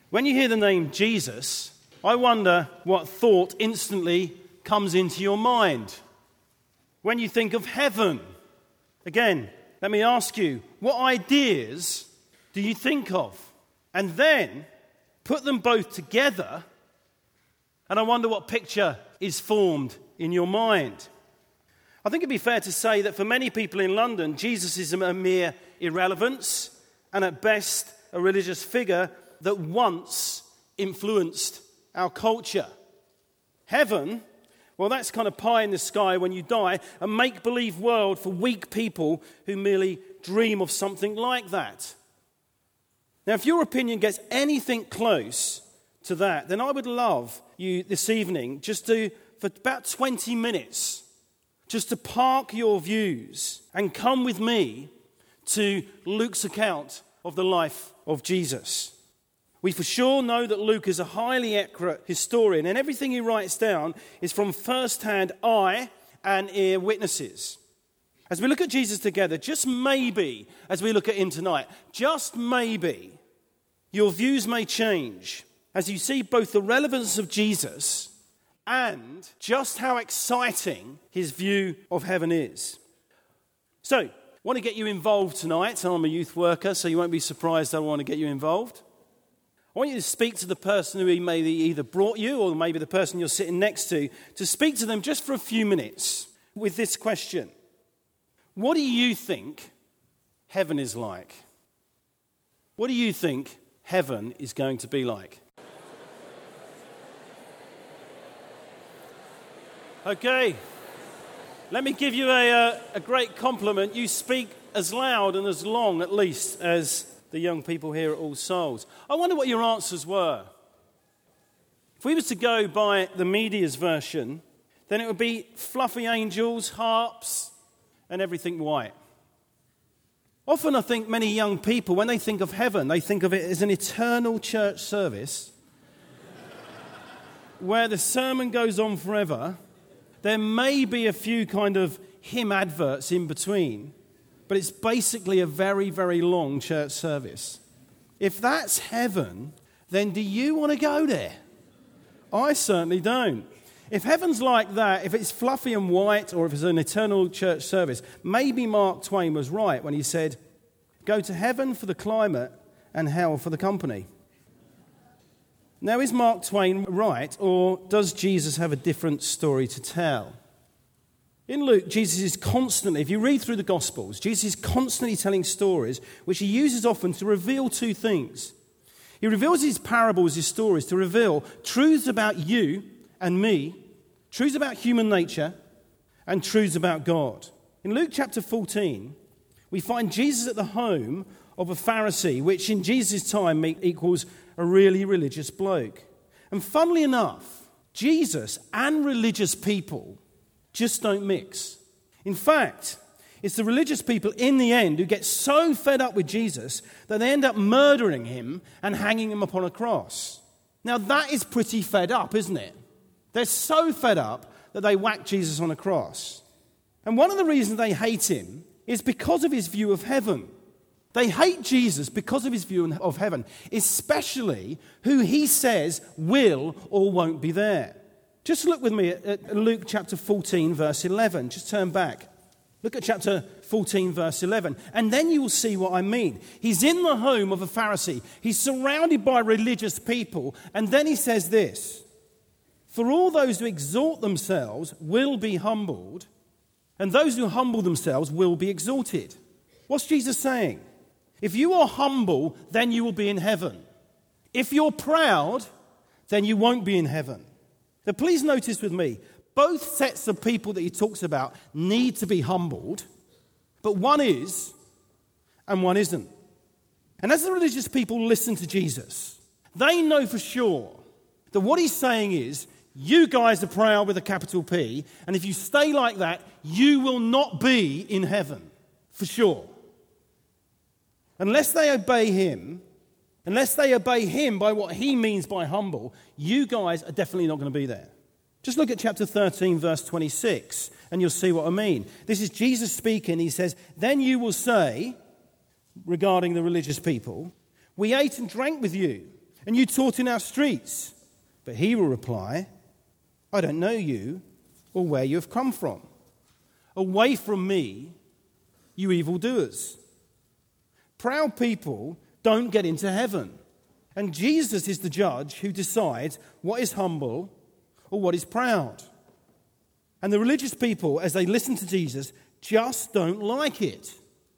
When you hear the name Jesus, I wonder what thought instantly comes into your mind. When you think of heaven, again, let me ask you, what ideas do you think of? And then put them both together, and I wonder what picture is formed in your mind. I think it'd be fair to say that for many people in London, Jesus is a mere irrelevance and at best a religious figure that once influenced our culture. Heaven, well, that's kind of pie in the sky when you die, a make-believe world for weak people who merely dream of something like that. Now, if your opinion gets anything close to that, then I would love you this evening just to, for about 20 minutes, just to park your views and come with me to Luke's account of the life of Jesus. We for sure know that Luke is a highly accurate historian, and everything he writes down is from first-hand eye and ear witnesses. As we look at Jesus together, just maybe, as we look at him tonight, just maybe, your views may change as you see both the relevance of Jesus and just how exciting his view of heaven is. So, I want to get you involved tonight. I'm a youth worker, so you won't be surprised I want to get you involved. I want you to speak to the person who maybe either brought you or maybe the person you're sitting next to speak to them just for a few minutes with this question. What do you think heaven is like? What do you think heaven is going to be like? Okay, let me give you a great compliment. You speak as loud and as long, at least, as the young people here at All Souls. I wonder what your answers were. If we were to go by the media's version, then it would be fluffy angels, harps, and everything white. Often I think many young people, when they think of heaven, they think of it as an eternal church service where the sermon goes on forever. There may be a few kind of hymn adverts in between, but it's basically a very, very long church service. If that's heaven, then do you want to go there? I certainly don't. If heaven's like that, if it's fluffy and white, or if it's an eternal church service, maybe Mark Twain was right when he said, go to heaven for the climate and hell for the company. Now, is Mark Twain right, or does Jesus have a different story to tell? In Luke, Jesus is constantly, if you read through the Gospels, Jesus is constantly telling stories which he uses often to reveal two things. He reveals his parables, his stories, to reveal truths about you and me, truths about human nature, and truths about God. In Luke chapter 14, we find Jesus at the home of a Pharisee, which in Jesus' time equals a really religious bloke. And funnily enough, Jesus and religious people just don't mix. In fact, it's the religious people in the end who get so fed up with Jesus that they end up murdering him and hanging him upon a cross. Now that is pretty fed up, isn't it? They're so fed up that they whack Jesus on a cross. And one of the reasons they hate him is because of his view of heaven. They hate Jesus because of his view of heaven, especially who he says will or won't be there. Just look with me at Luke chapter 14, verse 11. Just turn back. Look at chapter 14, verse 11. And then you will see what I mean. He's in the home of a Pharisee. He's surrounded by religious people. And then he says this, for all those who exalt themselves will be humbled, and those who humble themselves will be exalted. What's Jesus saying? If you are humble, then you will be in heaven. If you're proud, then you won't be in heaven. So please notice with me, both sets of people that he talks about need to be humbled, but one is and one isn't. And as the religious people listen to Jesus, they know for sure that what he's saying is, you guys are proud with a capital P, and if you stay like that, you will not be in heaven, for sure. Unless they obey him by what he means by humble, you guys are definitely not going to be there. Just look at chapter 13, verse 26, and you'll see what I mean. This is Jesus speaking. He says, then you will say, regarding the religious people, we ate and drank with you, and you taught in our streets. But he will reply, I don't know you or where you have come from. Away from me, you evildoers. Proud people don't get into heaven. And Jesus is the judge who decides what is humble or what is proud. And the religious people, as they listen to Jesus, just don't like it.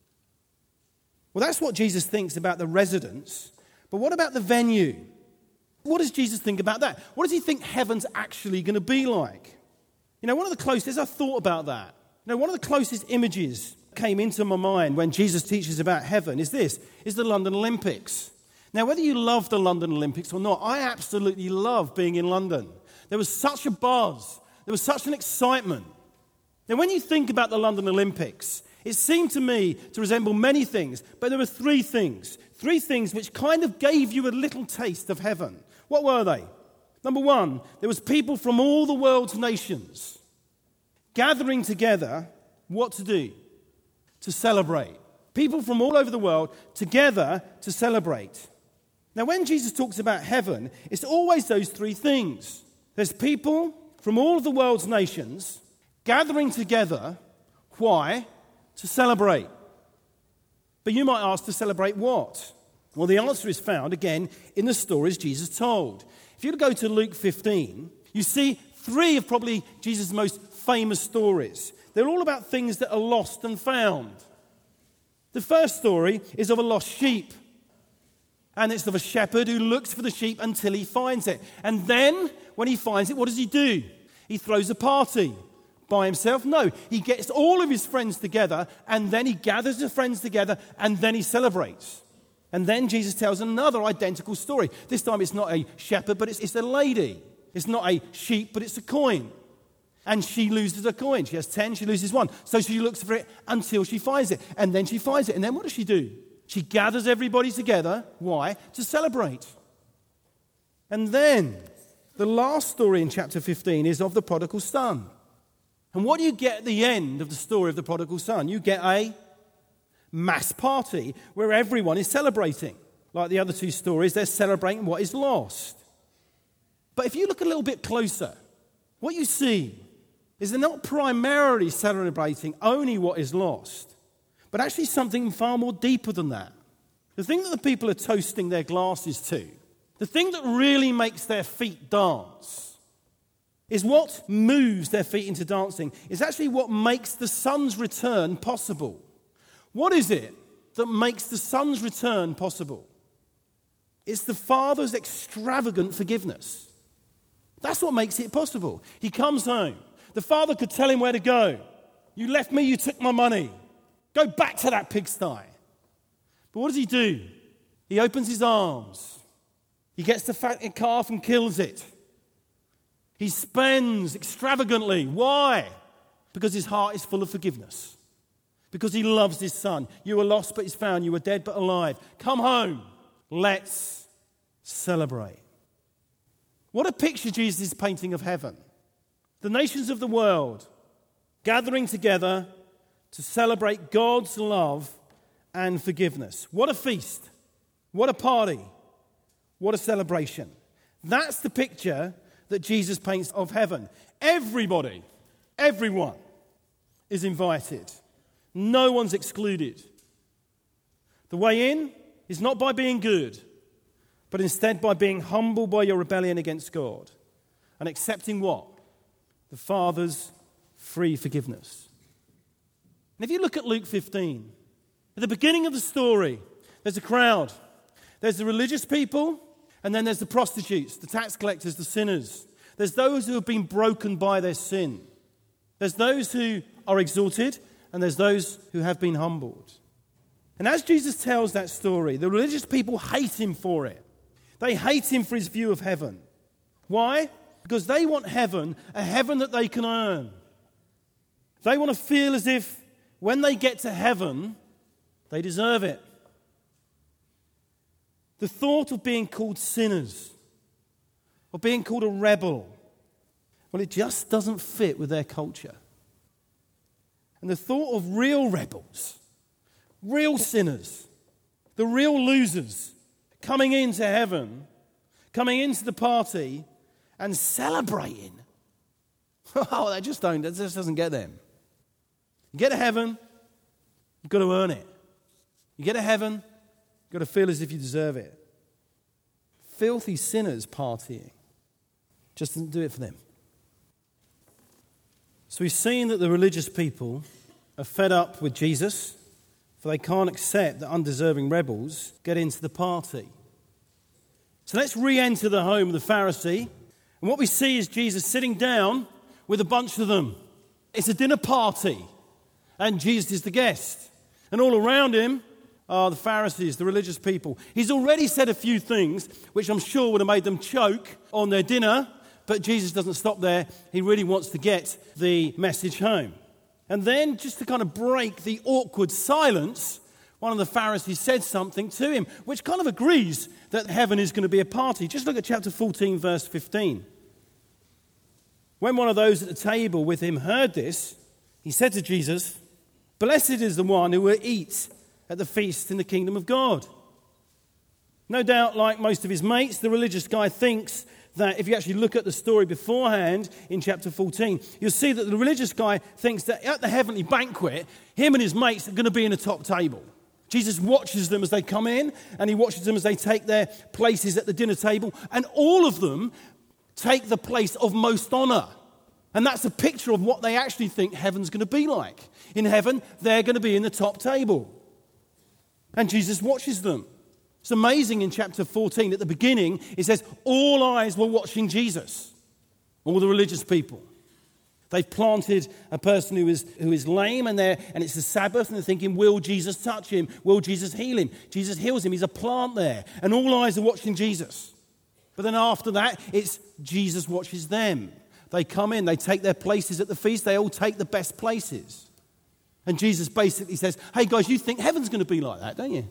Well, that's what Jesus thinks about the residents. But what about the venue? What does Jesus think about that? What does he think heaven's actually going to be like? One of the closest, I thought about that. One of the closest images came into my mind when Jesus teaches about heaven is the London Olympics. Now, whether you love the London Olympics or not, I absolutely love being in London. There was such a buzz. There was such an excitement. Now, when you think about the London Olympics, it seemed to me to resemble many things, but there were three things which kind of gave you a little taste of heaven. What were they? Number one, there was people from all the world's nations gathering together, what to do? To celebrate. People from all over the world together to celebrate. Now, when Jesus talks about heaven, it's always those three things. There's people from all of the world's nations gathering together. Why? To celebrate. But you might ask, to celebrate what? Well, the answer is found, again, in the stories Jesus told. If you go to Luke 15, you see three of probably Jesus' most famous stories. They're all about things that are lost and found. The first story is of a lost sheep. And it's of a shepherd who looks for the sheep until he finds it. And then, when he finds it, what does he do? He throws a party. By himself? No. He gets all of his friends together, and then he gathers his friends together, and then he celebrates. And then Jesus tells another identical story. This time it's not a shepherd, but it's a lady. It's not a sheep, but it's a coin. And she loses a coin. She has 10, she loses 1. So she looks for it until she finds it. And then she finds it. And then what does she do? She gathers everybody together. Why? To celebrate. And then the last story in chapter 15 is of the prodigal son. And what do you get at the end of the story of the prodigal son? You get a mass party where everyone is celebrating. Like the other two stories, they're celebrating what is lost. But if you look a little bit closer, what you see is they're not primarily celebrating only what is lost, but actually something far more deeper than that. The thing that the people are toasting their glasses to, the thing that really makes their feet dance, is what moves their feet into dancing, is actually what makes the son's return possible. What is it that makes the son's return possible? It's the father's extravagant forgiveness. That's what makes it possible. He comes home. The father could tell him where to go. You left me, you took my money. Go back to that pigsty. But what does he do? He opens his arms. He gets the fattened calf and kills it. He spends extravagantly. Why? Because his heart is full of forgiveness. Because he loves his son. You were lost but he's found. You were dead but alive. Come home. Let's celebrate. What a picture Jesus is painting of heaven. The nations of the world gathering together to celebrate God's love and forgiveness. What a feast. What a party. What a celebration. That's the picture that Jesus paints of heaven. Everybody, everyone is invited. No one's excluded. The way in is not by being good, but instead by being humble by your rebellion against God and accepting what? The Father's free forgiveness. And if you look at Luke 15, at the beginning of the story, there's a crowd. There's the religious people, and then there's the prostitutes, the tax collectors, the sinners. There's those who have been broken by their sin. There's those who are exalted, and there's those who have been humbled. And as Jesus tells that story, the religious people hate him for it. They hate him for his view of heaven. Why? Because they want heaven, a heaven that they can earn. They want to feel as if when they get to heaven, they deserve it. The thought of being called sinners, or being called a rebel, well, it just doesn't fit with their culture. And the thought of real rebels, real sinners, the real losers coming into heaven, coming into the party and celebrating. Oh, that just doesn't get them. You get to heaven, you've got to earn it. You get to heaven, you've got to feel as if you deserve it. Filthy sinners partying just doesn't do it for them. So we've seen that the religious people are fed up with Jesus, for they can't accept that undeserving rebels get into the party. So let's re-enter the home of the Pharisee. And what we see is Jesus sitting down with a bunch of them. It's a dinner party. And Jesus is the guest. And all around him are the Pharisees, the religious people. He's already said a few things which I'm sure would have made them choke on their dinner. But Jesus doesn't stop there. He really wants to get the message home. And then, just to kind of break the awkward silence, one of the Pharisees said something to him, which kind of agrees that heaven is going to be a party. Just look at chapter 14, verse 15. When one of those at the table with him heard this, he said to Jesus, "Blessed is the one who will eat at the feast in the kingdom of God." No doubt, like most of his mates, the religious guy thinks that if you actually look at the story beforehand in chapter 14, you'll see that the religious guy thinks that at the heavenly banquet, him and his mates are going to be in the top table. Jesus watches them as they come in, and he watches them as they take their places at the dinner table, and all of them take the place of most honor. And that's a picture of what they actually think heaven's going to be like. In heaven, they're going to be in the top table. And Jesus watches them. It's amazing in chapter 14, at the beginning, it says, all eyes were watching Jesus, all the religious people. They've planted a person who is lame, and it's the Sabbath, and they're thinking, will Jesus touch him? Will Jesus heal him? Jesus heals him. He's a plant there. And all eyes are watching Jesus. But then after that, it's Jesus watches them. They come in, they take their places at the feast, they all take the best places. And Jesus basically says, hey guys, you think heaven's going to be like that, don't you?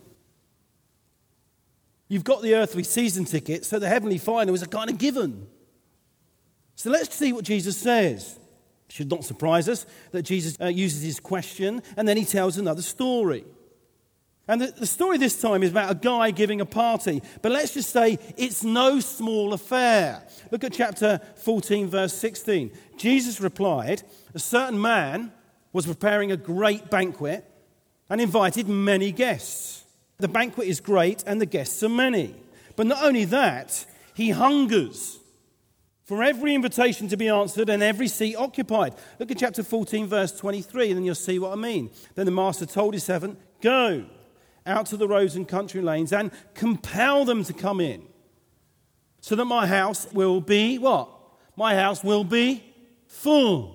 You've got the earthly season ticket, so the heavenly final is a kind of given. So let's see what Jesus says. It should not surprise us that Jesus uses his question and then he tells another story. And the story this time is about a guy giving a party. But let's just say it's no small affair. Look at chapter 14, verse 16. Jesus replied, a certain man was preparing a great banquet and invited many guests. The banquet is great and the guests are many. But not only that, he hungers for every invitation to be answered and every seat occupied. Look at chapter 14, verse 23, and then you'll see what I mean. Then the master told his servant, go out to the roads and country lanes and compel them to come in, so that my house will be what? My house will be full.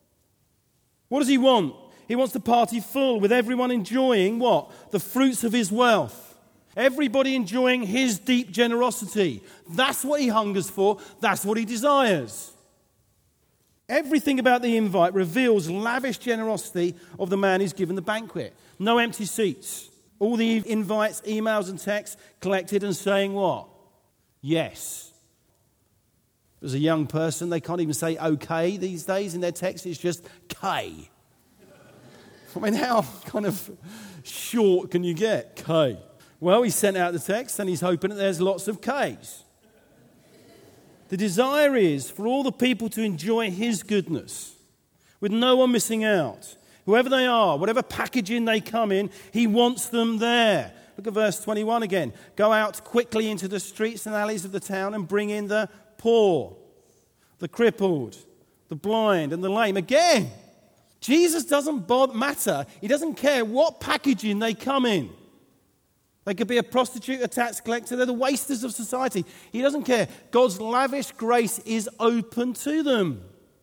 What does he want? He wants the party full, with everyone enjoying what? The fruits of his wealth. Everybody enjoying his deep generosity. That's what he hungers for. That's what he desires. Everything about the invite reveals lavish generosity of the man who's given the banquet. No empty seats. All the invites, emails and texts collected and saying what? Yes. As a young person, they can't even say okay these days in their text. It's just K. I mean, how kind of short can you get? K. Well, he sent out the text and he's hoping that there's lots of Ks. The desire is for all the people to enjoy his goodness, with no one missing out. Whoever they are, whatever packaging they come in, he wants them there. Look at verse 21 again. Go out quickly into the streets and alleys of the town and bring in the poor, the crippled, the blind, and the lame. Again, Jesus doesn't matter. He doesn't care what packaging they come in. They could be a prostitute, a tax collector. They're the wasters of society. He doesn't care. God's lavish grace is open to them.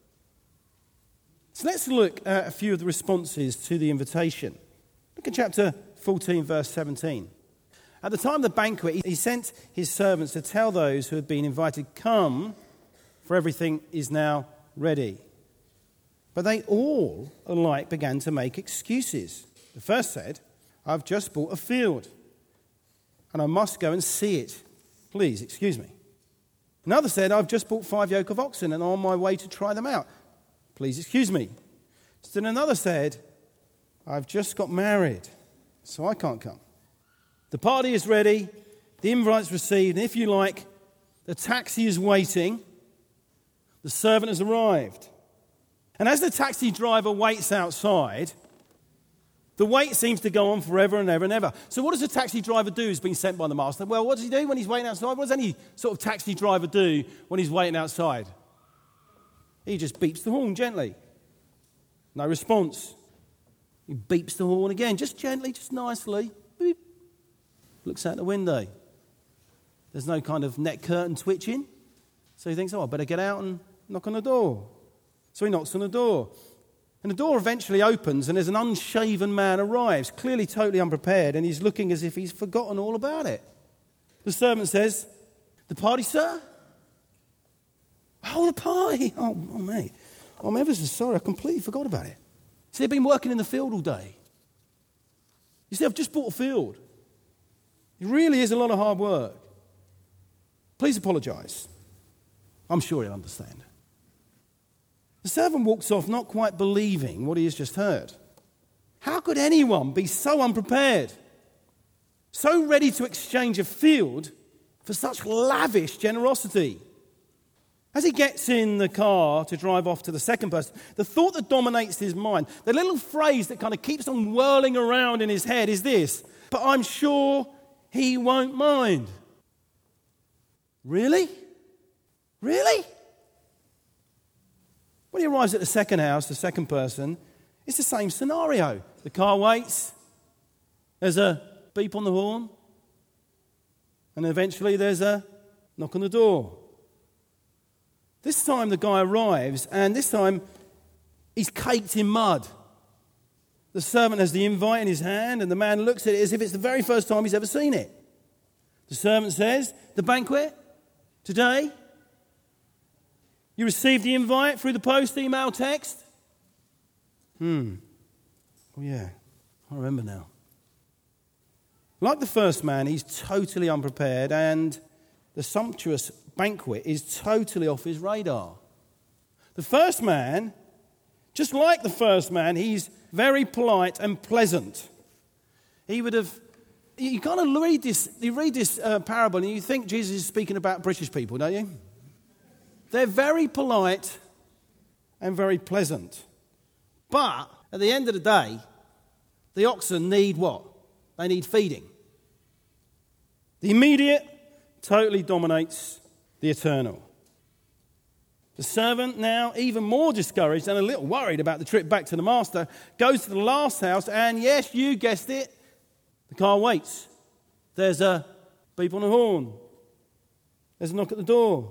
So let's look at a few of the responses to the invitation. Look at chapter 14, verse 17. At the time of the banquet, he sent his servants to tell those who had been invited, come, for everything is now ready. But they all alike began to make excuses. The first said, I've just bought a field, and I must go and see it. Please, excuse me. Another said, I've just bought 5 yoke of oxen and I'm on my way to try them out. Please, excuse me. Then another said, I've just got married, so I can't come. The party is ready, the invite's received, and if you like, The taxi is waiting. The servant has arrived. And as the taxi driver waits outside, the wait seems to go on forever and ever and ever. So what does a taxi driver do who's been sent by the master? Well, what does he do when he's waiting outside? What does any sort of taxi driver do when he's waiting outside? He just beeps the horn gently. No response. He beeps the horn again, just gently, just nicely. Beep. Looks out the window. There's no kind of net curtain twitching. So he thinks, I better get out and knock on the door. So he knocks on the door. And the door eventually opens and there's an unshaven man arrives, clearly totally unprepared, and he's looking as if he's forgotten all about it. The servant says, "The party, sir?" "Oh, the party. Oh, mate. I'm ever so sorry. I completely forgot about it. See, I've been working in the field all day. You see, I've just bought a field. It really is a lot of hard work. Please apologise. I'm sure he'll understand." The servant walks off, not quite believing what he has just heard. How could anyone be so unprepared, so ready to exchange a field for such lavish generosity? As he gets in the car to drive off to the second person, the thought that dominates his mind, the little phrase that kind of keeps on whirling around in his head is this: "But I'm sure he won't mind." Really? Really? When he arrives at the second house, the second person, it's the same scenario. The car waits, there's a beep on the horn, and eventually there's a knock on the door. This time the guy arrives, and this time he's caked in mud. The servant has the invite in his hand, and the man looks at it as if it's the very first time he's ever seen it. The servant says, "The banquet? Today? You received the invite through the post, email, text?" Oh yeah, I remember now. Like the first man, he's totally unprepared, and the sumptuous banquet is totally off his radar. The first man, just like the first man, he's very polite and pleasant. He would have... You kind of read this parable and you think Jesus is speaking about British people, don't you? They're very polite and very pleasant. But at the end of the day, the oxen need what? They need feeding. The immediate totally dominates the eternal. The servant, now even more discouraged and a little worried about the trip back to the master, goes to the last house, and yes, you guessed it, the car waits. There's a beep on the horn. There's a knock at the door.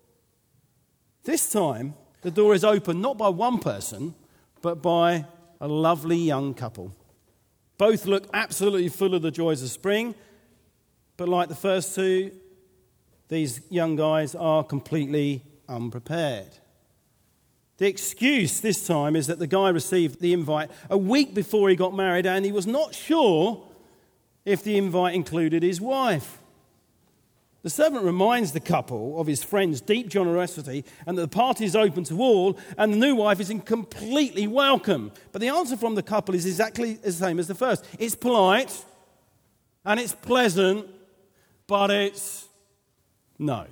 This time, the door is opened not by one person, but by a lovely young couple. Both look absolutely full of the joys of spring, but like the first two, these young guys are completely unprepared. The excuse this time is that the guy received the invite a week before he got married, and he was not sure if the invite included his wife. The servant reminds the couple of his friend's deep generosity and that the party is open to all and the new wife is completely welcome. But the answer from the couple is exactly the same as the first. It's polite and it's pleasant, but it's no.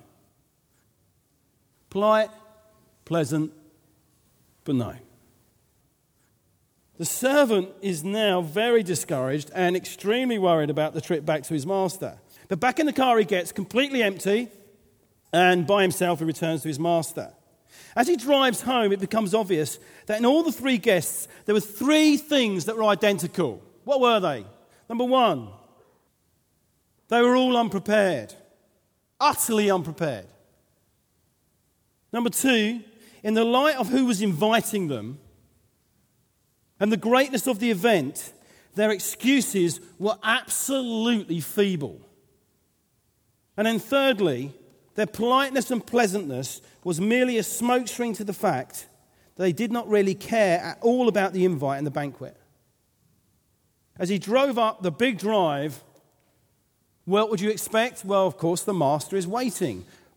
Polite, pleasant, but no. The servant is now very discouraged and extremely worried about the trip back to his master. But back in the car he gets, completely empty, and by himself he returns to his master. As he drives home, it becomes obvious that in all the three guests, there were three things that were identical. What were they? Number one, they were all unprepared, utterly unprepared. Number two, in the light of who was inviting them and the greatness of the event, their excuses were absolutely feeble. And then thirdly, their politeness and pleasantness was merely a smokescreen to the fact that they did not really care at all about the invite and the banquet. As he drove up the big drive, what would you expect? Well, of course, the master is waiting.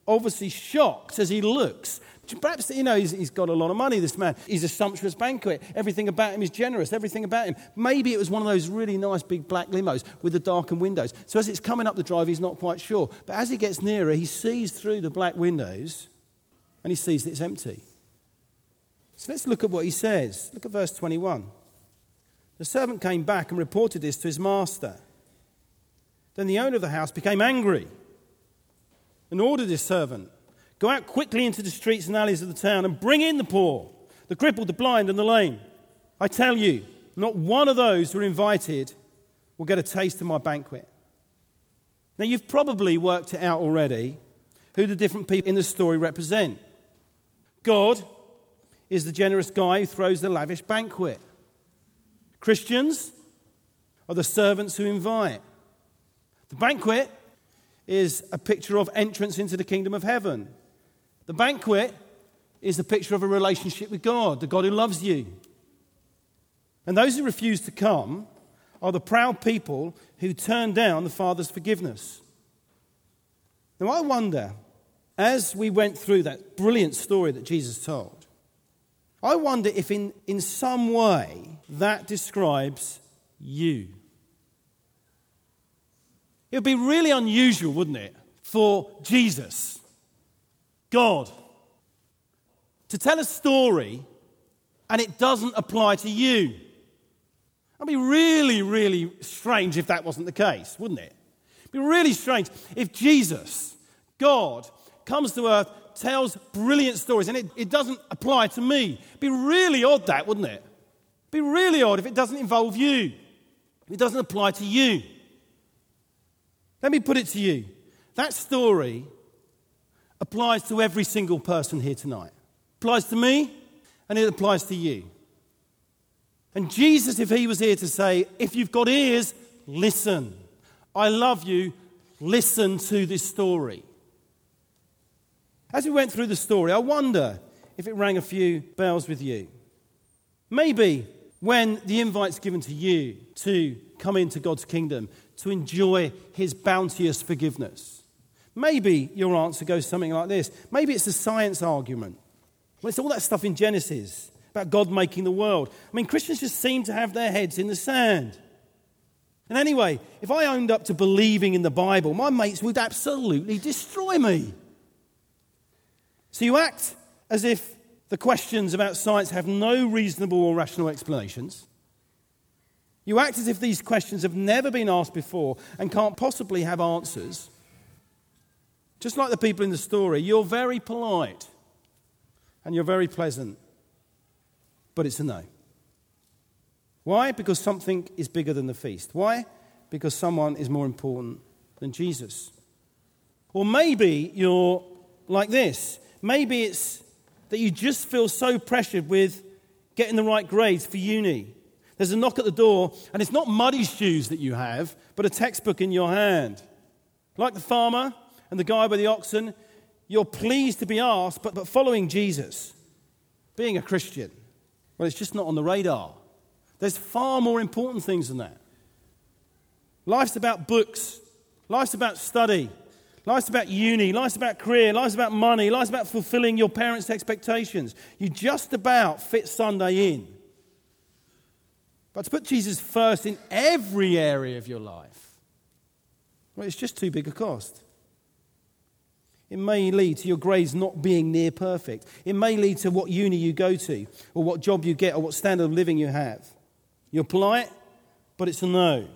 obviously shocked as he looks. Perhaps, he's got a lot of money, this man. He's a sumptuous banquet. Everything about him is generous. Everything about him. Maybe it was one of those really nice big black limos with the darkened windows. So as it's coming up the drive, he's not quite sure. But as he gets nearer, he sees through the black windows and he sees that it's empty. So let's look at what he says. Look at verse 21. The servant came back and reported this to his master. Then the owner of the house became angry and ordered his servant, "Go out quickly into the streets and alleys of the town and bring in the poor, the crippled, the blind, and the lame. I tell you, not one of those who are invited will get a taste of my banquet." Now, you've probably worked it out already who the different people in the story represent. God is the generous guy who throws the lavish banquet. Christians are the servants who invite. The banquet is a picture of entrance into the kingdom of heaven. The banquet is a picture of a relationship with God, the God who loves you. And those who refuse to come are the proud people who turn down the Father's forgiveness. Now, I wonder, as we went through that brilliant story that Jesus told, I wonder if in some way that describes you. It would be really unusual, wouldn't it, for Jesus, God, to tell a story and it doesn't apply to you. It'd be really, really strange if that wasn't the case, wouldn't it? It'd be really strange if Jesus, God, comes to earth, tells brilliant stories and it doesn't apply to me. It'd be really odd, that, wouldn't it? It'd be really odd if it doesn't involve you, if it doesn't apply to you. Let me put it to you. That story applies to every single person here tonight. It applies to me and it applies to you. And Jesus, if he was here to say, if you've got ears, listen. I love you, listen to this story. As we went through the story, I wonder if it rang a few bells with you. Maybe when the invite's given to you to come into God's kingdom, to enjoy his bounteous forgiveness, maybe your answer goes something like this. Maybe it's a science argument. Well, it's all that stuff in Genesis about God making the world. I mean, Christians just seem to have their heads in the sand. And anyway, if I owned up to believing in the Bible, my mates would absolutely destroy me. So you act as if the questions about science have no reasonable or rational explanations. You act as if these questions have never been asked before and can't possibly have answers. Just like the people in the story, you're very polite and you're very pleasant, but it's a no. Why? Because something is bigger than the feast. Why? Because someone is more important than Jesus. Or maybe you're like this. Maybe it's that you just feel so pressured with getting the right grades for uni. There's a knock at the door, and it's not muddy shoes that you have, but a textbook in your hand. Like the farmer and the guy with the oxen, you're pleased to be asked, but following Jesus, being a Christian, well, it's just not on the radar. There's far more important things than that. Life's about books. Life's about study. Life's about uni. Life's about career. Life's about money. Life's about fulfilling your parents' expectations. You just about fit Sunday in. But to put Jesus first in every area of your life, well, it's just too big a cost. It may lead to your grades not being near perfect. It may lead to what uni you go to, or what job you get, or what standard of living you have. You're polite, but it's a no.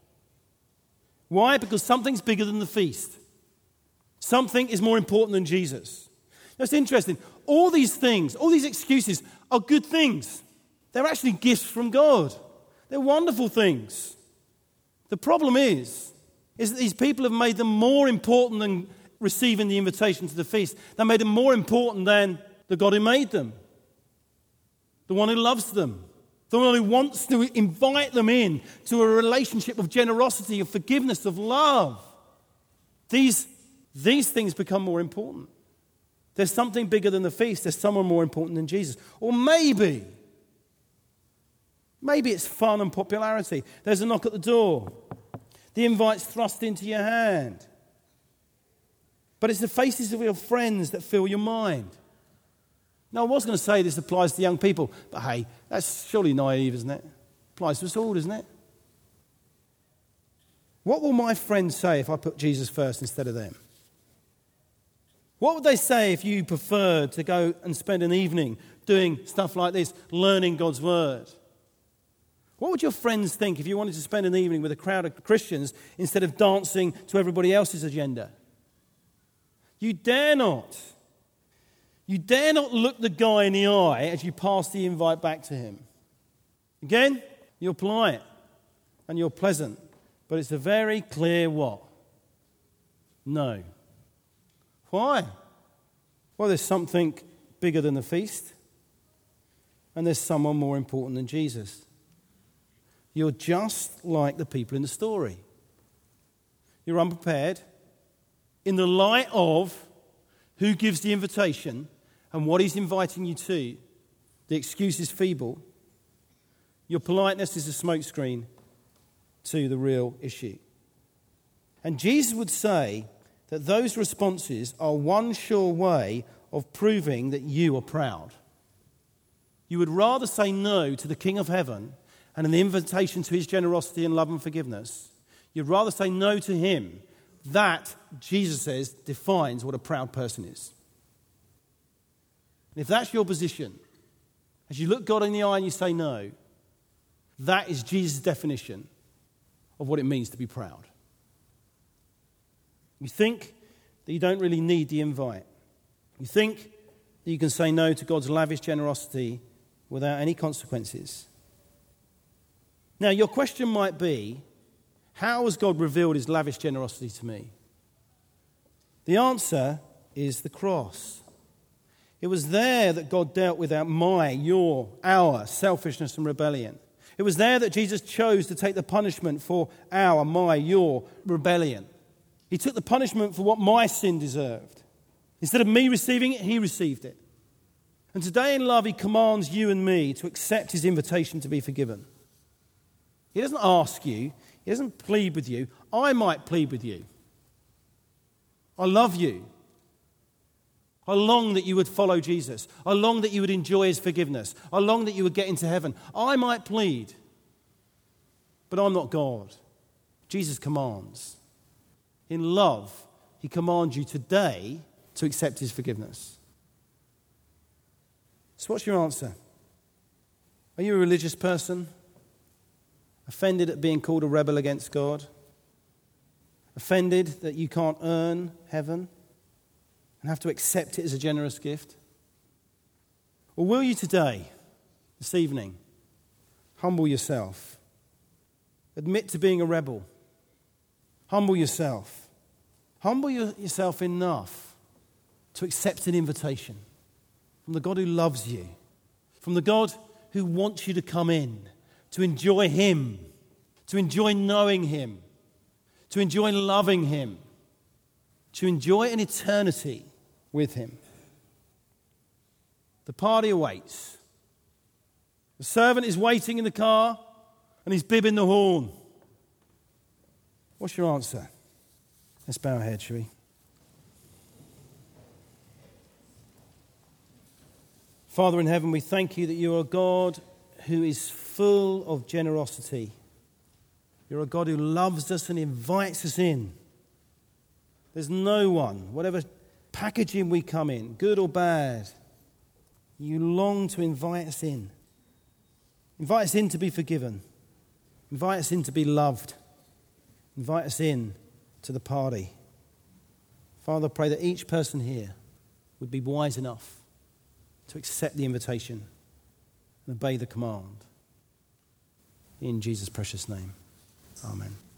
Why? Because something's bigger than the feast. Something is more important than Jesus. That's interesting. All these things, all these excuses are good things. They're actually gifts from God. They're wonderful things. The problem is that these people have made them more important than receiving the invitation to the feast. They made them more important than the God who made them, the one who loves them, the one who wants to invite them in to a relationship of generosity, of forgiveness, of love. These things become more important. There's something bigger than the feast. There's someone more important than Jesus. Or maybe it's fun and popularity. There's a knock at the door. The invite's thrust into your hand. but it's the faces of your friends that fill your mind. Now, I was going to say this applies to young people, but hey, that's surely naive, isn't it? Applies to us all, doesn't it? What will my friends say if I put Jesus first instead of them? What would they say if you preferred to go and spend an evening doing stuff like this, learning God's word? What would your friends think if you wanted to spend an evening with a crowd of Christians instead of dancing to everybody else's agenda? You dare not. You dare not look the guy in the eye as you pass the invite back to him. Again, you're polite and you're pleasant, but it's a very clear what? No. Why? Well, there's something bigger than the feast, and there's someone more important than Jesus. You're just like the people in the story. You're unprepared. In the light of who gives the invitation and what he's inviting you to, the excuse is feeble. Your politeness is a smokescreen to the real issue. And Jesus would say that those responses are one sure way of proving that you are proud. You would rather say no to the King of Heaven and an invitation to his generosity and love and forgiveness. You'd rather say no to him. That, Jesus says, defines what a proud person is. And if that's your position, as you look God in the eye and you say no, that is Jesus' definition of what it means to be proud. You think that you don't really need the invite. You think that you can say no to God's lavish generosity without any consequences. Now, your question might be, how has God revealed his lavish generosity to me? The answer is the cross. It was there that God dealt with our selfishness and rebellion. It was there that Jesus chose to take the punishment for your rebellion. He took the punishment for what my sin deserved. Instead of me receiving it, he received it. And today in love, he commands you and me to accept his invitation to be forgiven. He doesn't ask you. He doesn't plead with you. I might plead with you. I love you. I long that you would follow Jesus. I long that you would enjoy his forgiveness. I long that you would get into heaven. I might plead, but I'm not God. Jesus commands. In love, he commands you today to accept his forgiveness. So what's your answer? Are you a religious person? Offended at being called a rebel against God? Offended that you can't earn heaven and have to accept it as a generous gift? Or will you today, this evening, humble yourself? Admit to being a rebel. Humble yourself. Humble yourself enough to accept an invitation from the God who loves you, from the God who wants you to come in, to enjoy him, to enjoy knowing him, to enjoy loving him, to enjoy an eternity with him. The party awaits. The servant is waiting in the car and he's bibbing the horn. What's your answer? Let's bow our heads, shall we? Father in heaven, we thank you that you are a God who is full of generosity. You're a God who loves us and invites us in. There's no one, whatever packaging we come in, good or bad, you long to invite us in. Invite us in to be forgiven. Invite us in to be loved. Invite us in to the party. Father, I pray that each person here would be wise enough to accept the invitation and obey the command. In Jesus' precious name, amen.